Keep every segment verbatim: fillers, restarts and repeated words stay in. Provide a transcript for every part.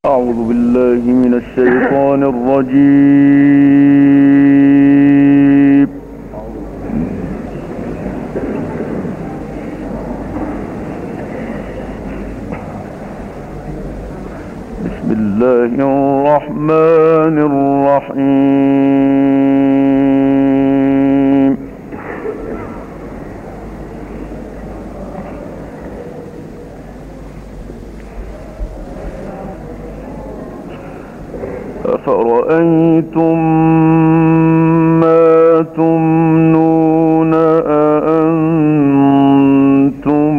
أعوذ بالله من الشيطان الرجيم. بسم الله الرحمن الرحيم. أفرأيتم ما تمنون أأنتم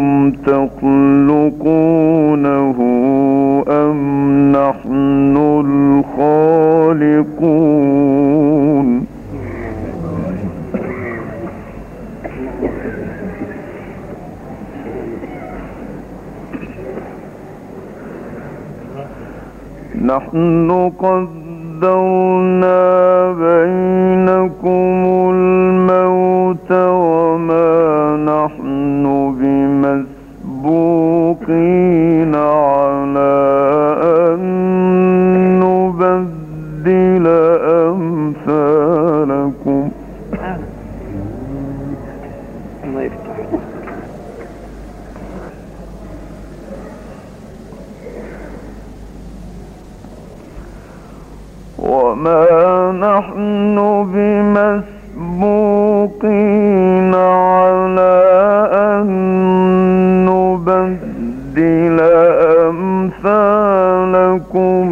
تخلقونه أم نحن الخالقون؟ نحن قدرنا بينكم الموت وما نحن بمسبوقين على أن نبدل أمثالكم. الله يفتح. وما نحن بمسبوقين على أن نبدل أمثالكم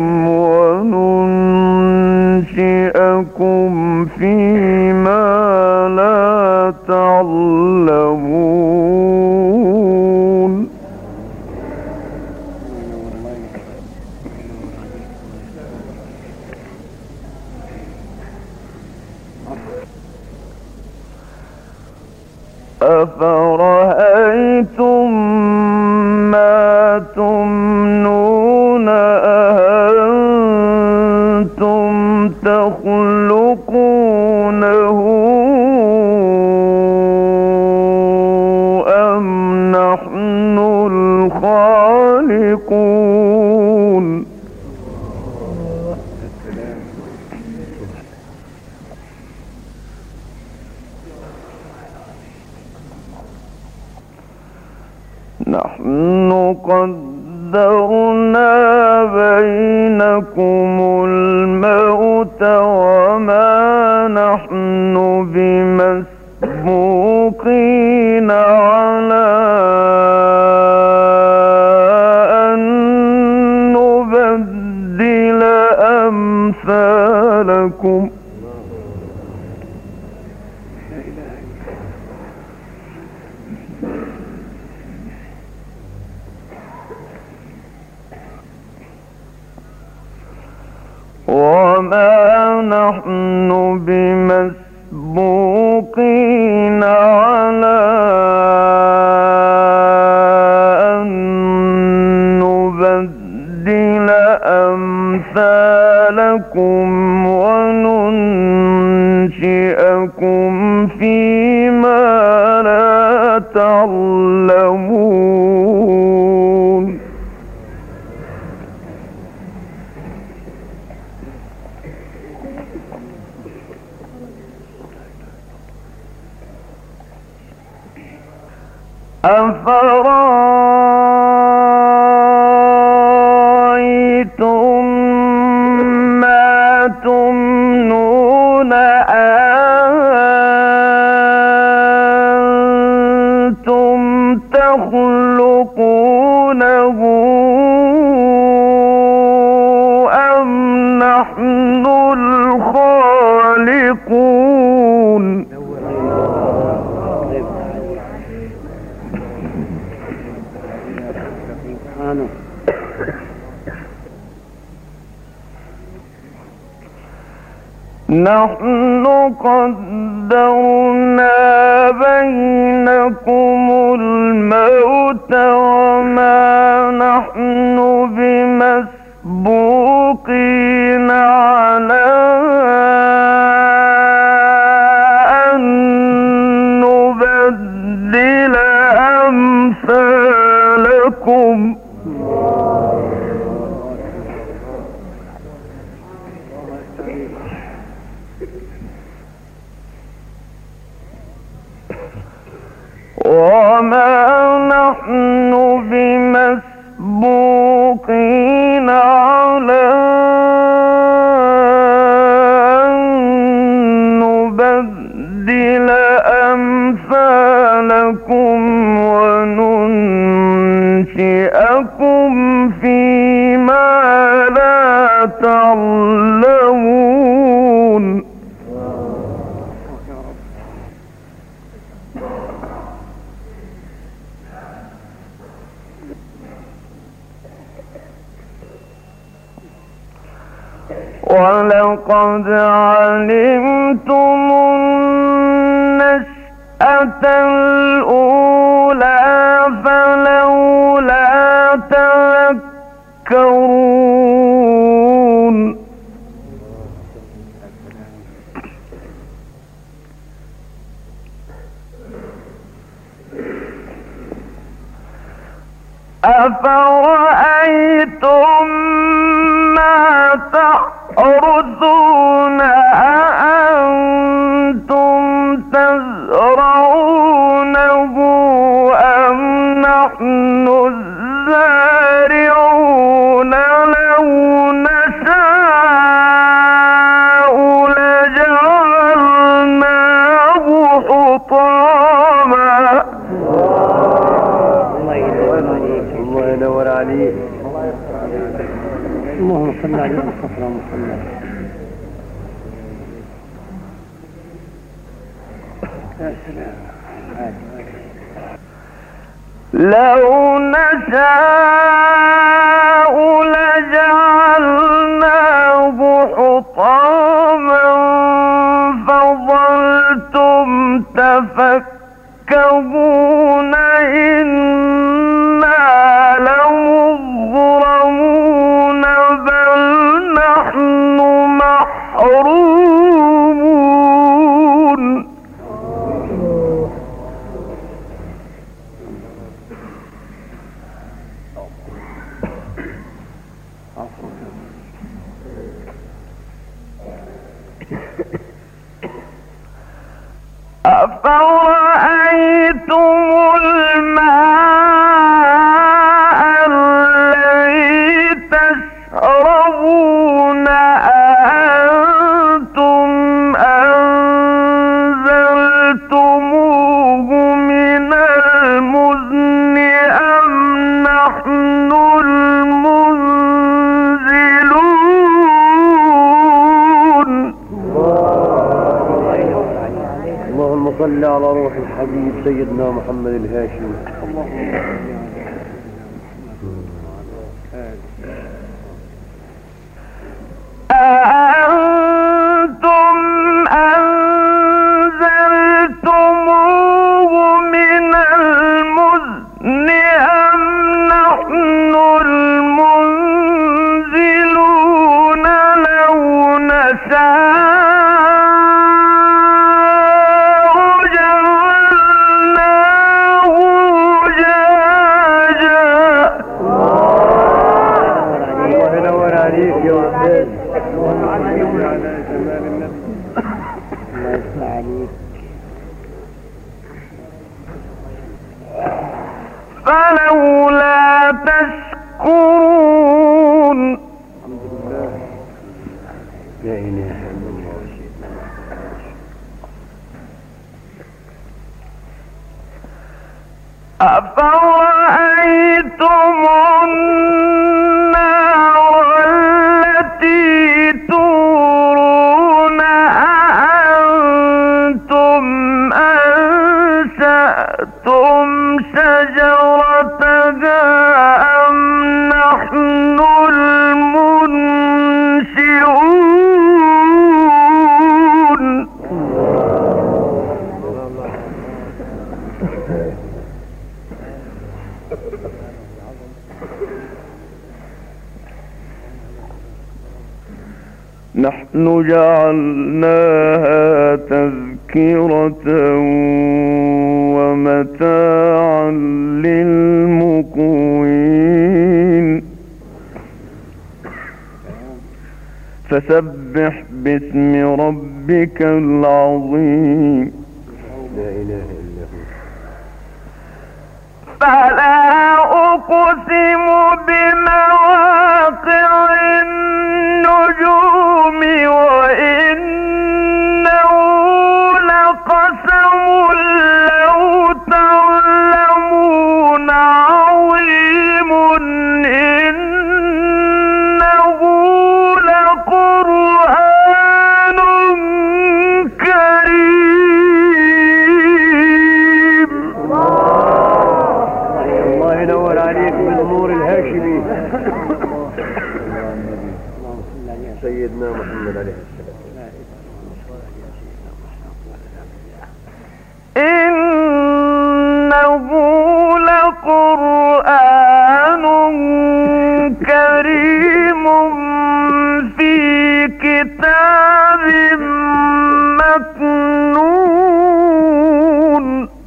وننشئكم فيما لا تعلمون. أفرأيتم ما تمنون أأنتم تخلقونه أم نحن الخالقون؟ نحن قدرنا بينكم الموت وما نحن بمسبوقين على أن نبدل أمثالكم. وما نحن بمسبوقين على أن نبدل أمثالكم وننشئكم فيما لا تعلمون. أفرأيتم ما تمنون أأنتم تخلقونه أم نحن الخالقون؟ نحن قدرنا بينكم الموت وما نحن بمسبوقين على أن نبدل أمثالكم. وما نحن بمسبوقين على أن نبدل أمثالكم وننشئكم فيما لا تعلمون. ولقد علمتم النشأة الأولى فلولا تذكرون. أفرأيتم ما تحرثون أأنتم تزرعونه أم نحن الزارعون لو نشاء لجعلناه حطاما. الله ينور عليك. اللهم صل على محمد. لو نشاء لجعلناه حطاما فظلتم تفكهون إنا لمغرمون بل نحن محرومون. أفرأيتم الماء الذي تشربون أأنتم أنزلتموه من المزن أم نحن المنزلون. اللهم صل على روح الحبيب سيدنا محمد الهاشمي. أأنتم أنزلتموه من المزن أم نحن المنزلون لو نشاء فلولا تشكرون. لا إله إلا الله. أفرأيتم النار التي تورون أأنتم أنشأتم شجرتها أم نحن المنشئون. نحن جعلناها تذكرة ومتاعا للمقوين فسبح باسم ربك العظيم. لا إله إلا هو. فلا أقسم بمواقع النجوم وإنه لقسم لو تعلمون عظيم إنه لقرآن كريم. الله ينور عليك بالنور الهاشمي سيدنا محمد عليه السلام. إنه لقرآن كريم في كتاب مكنون.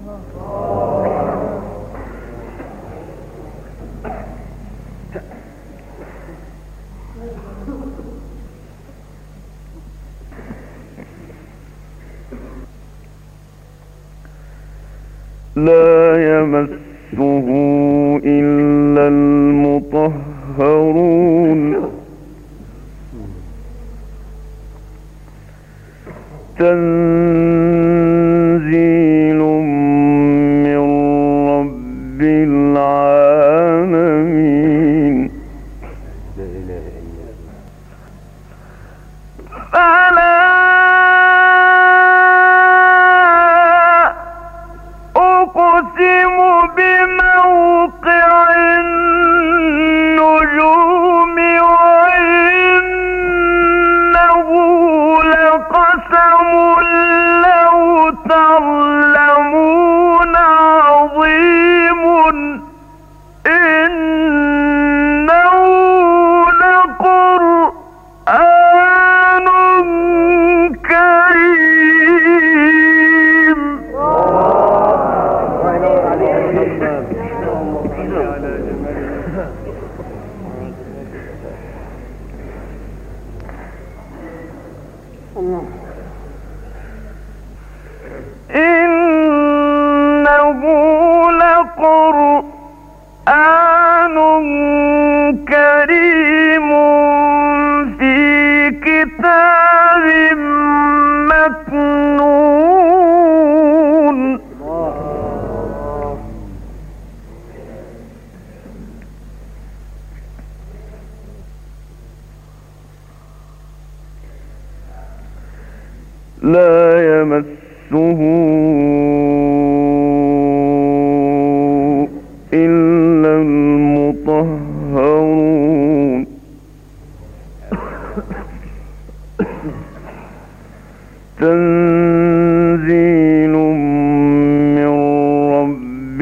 لا يمسه إلا المطهرون تنزيل من رب العالمين. لا إله إلا الله. فلا أقسم بموقع النجوم وإنه لقسم لو تعلمون عظيم إنه لقرآن كريم. إنه لقرآن كريم في كتاب مكنون. لا يمسه إلا المطهرون تنزيل من رب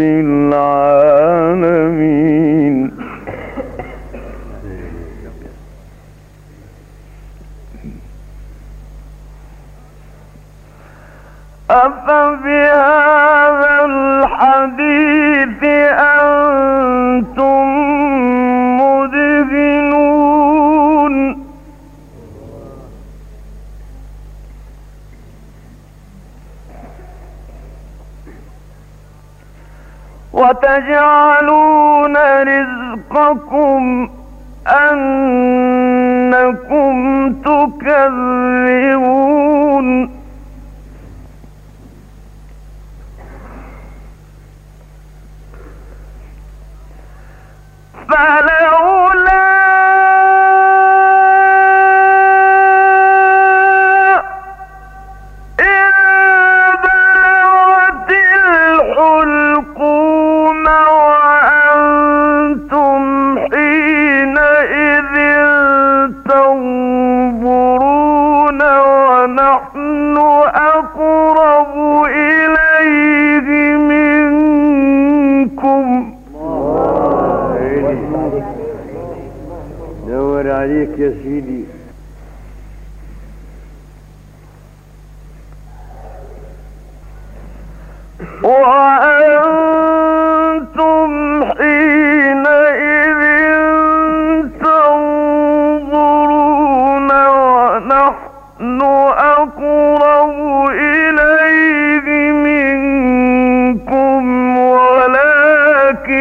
العالمين. أفبهذا الحديث أنتم مدهنون. وتجعلون رزقكم أنكم تكذبون. فلولا إذ بلغت الحلقوم وأنتم حينئذ تنظرون ونحن أقرب إليه منكم. نور عليك يا سيدي. وأنتم حينئذ تنظرون ونحن أقرب إليه منكم ولكن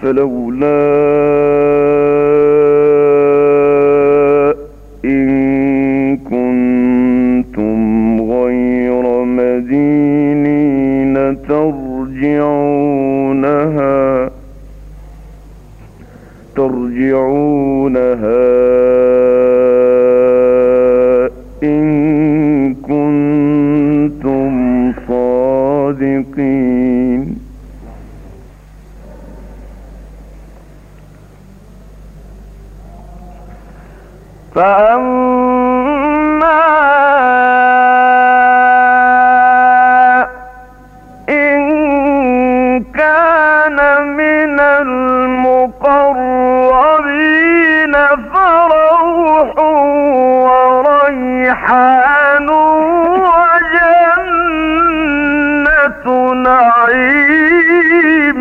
فلولا إن كنتم غير مدينين ترجعونها ترجعونها إن كنتم صادقين. فأما إن كان من المقربين فروح وريحان وجنة نعيم.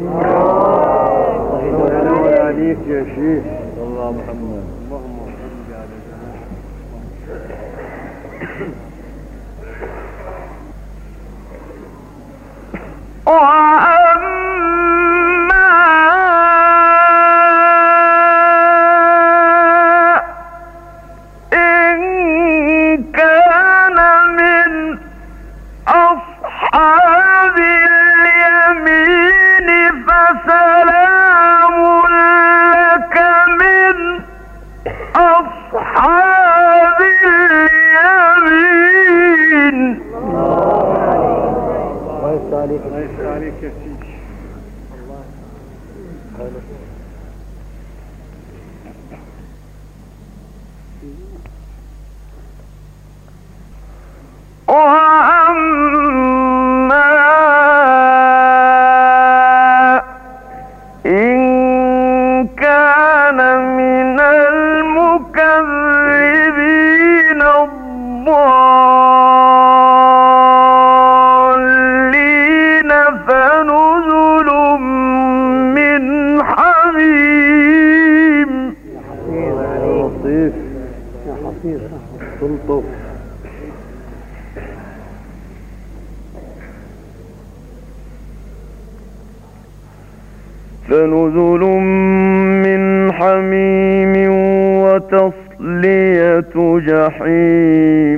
الله عليك يا شيخ. الله محمد. اللهم صل على وأما إن كان من أصحاب اليمين فسلام لك من أصحاب اليمين. عليك عليك يا سيدي. الله وأما إن كان من المكذبين الضالين فنزل من حميم. يا لطيف يا حفيظ تلطف. فنزل من حميم وتصلية جحيم.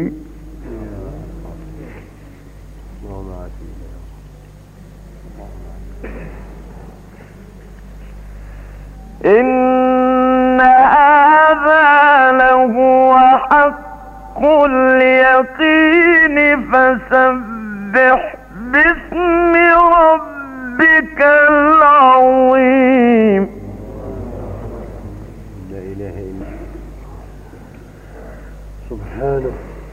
إن هذا لهو حق اليقين فسبح باسم ربك العظيم. لا إله إلا سبحانه.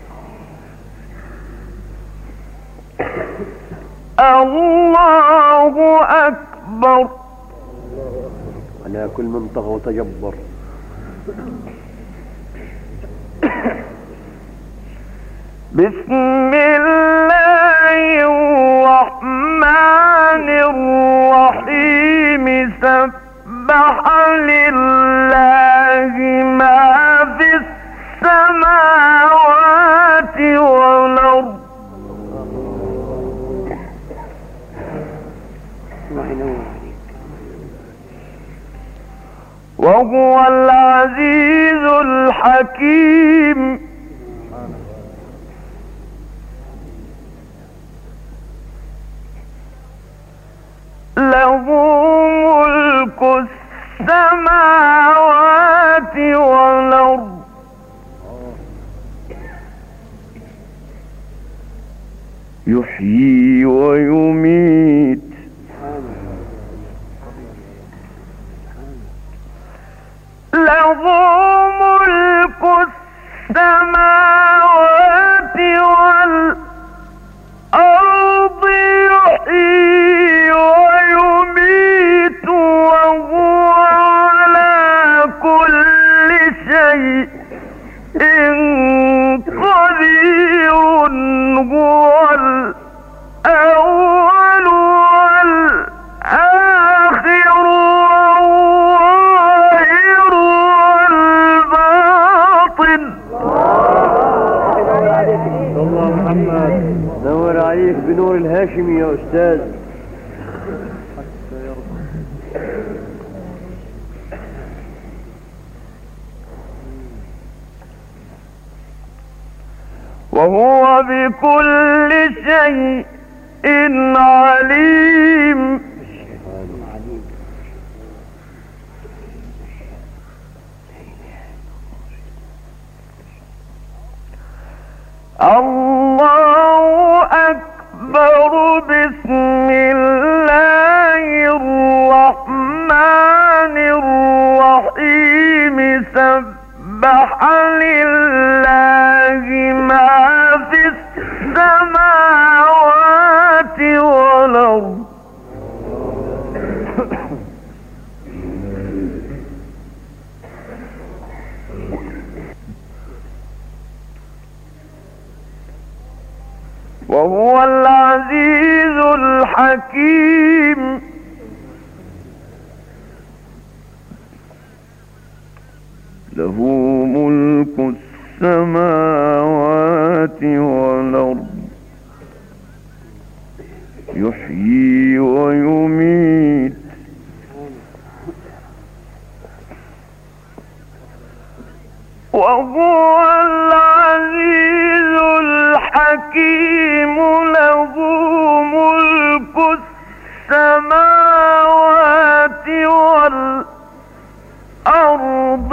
الله أكبر. على كل من طغى وتجبر. بسم الله الرحمن الرحيم. سبح لله ما في السماوات والأرض وهو العزيز الحكيم. له ملك السماوات والأرض يحيي ويميت له ملك السماوات والأرض يحيي ويميت وهو على كل شيء قدير. هو الأول والآخر والظاهر والباطن. الله محمد نور عليك بنور الهاشمي يا أستاذ. حتى يرضى. وهو بكل شيء عليم. الله أكبر. بسم الله الرحمن الرحيم. سبح لله ما في السماوات والأرض. وهو العزيز الحكيم. له ملك السماوات والأرض. يحيي ويميت. وهو العزيز الحكيم. له ملك السماوات والأرض.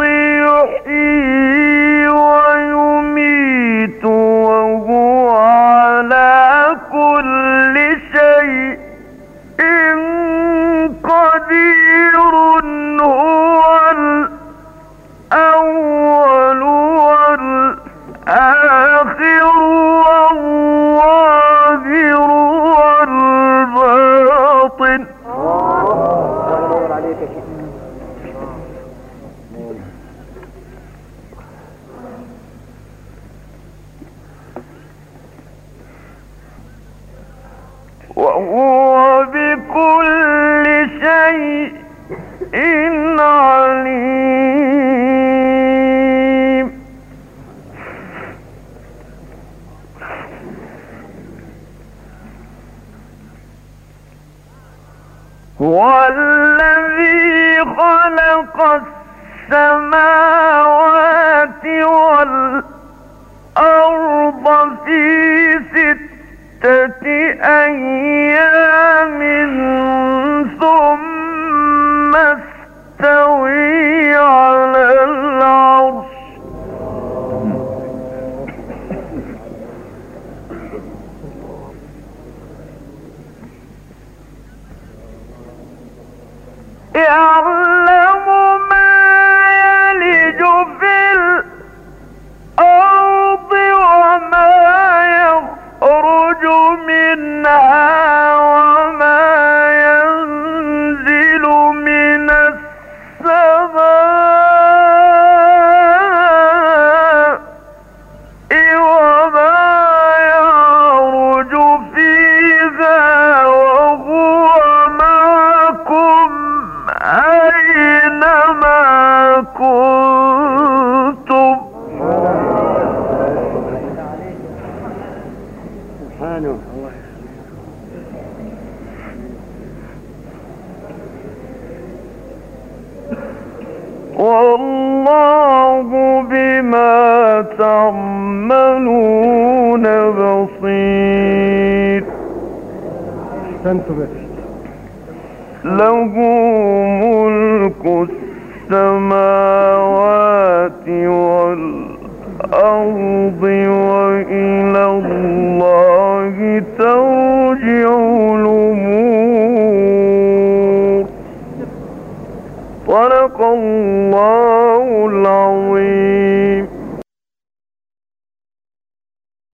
يحيي ويميت وهو على كل شيء قدير. هو الأول والآخر والظاهر والباطن. وهو بكل شيء عليم. هو الذي خلق السماوات والأرض في ستة أيام ثم استوى على العرش. يعلم ما يلج في الأرض وما يخرج منها وما ينزل من السماء وما يعرج فيها وهو معكم أينما كنتم. سبحانه. والله بما تعملون بصير. أحسنتم. له ملك السماوات والأرض وإلى الله ترجع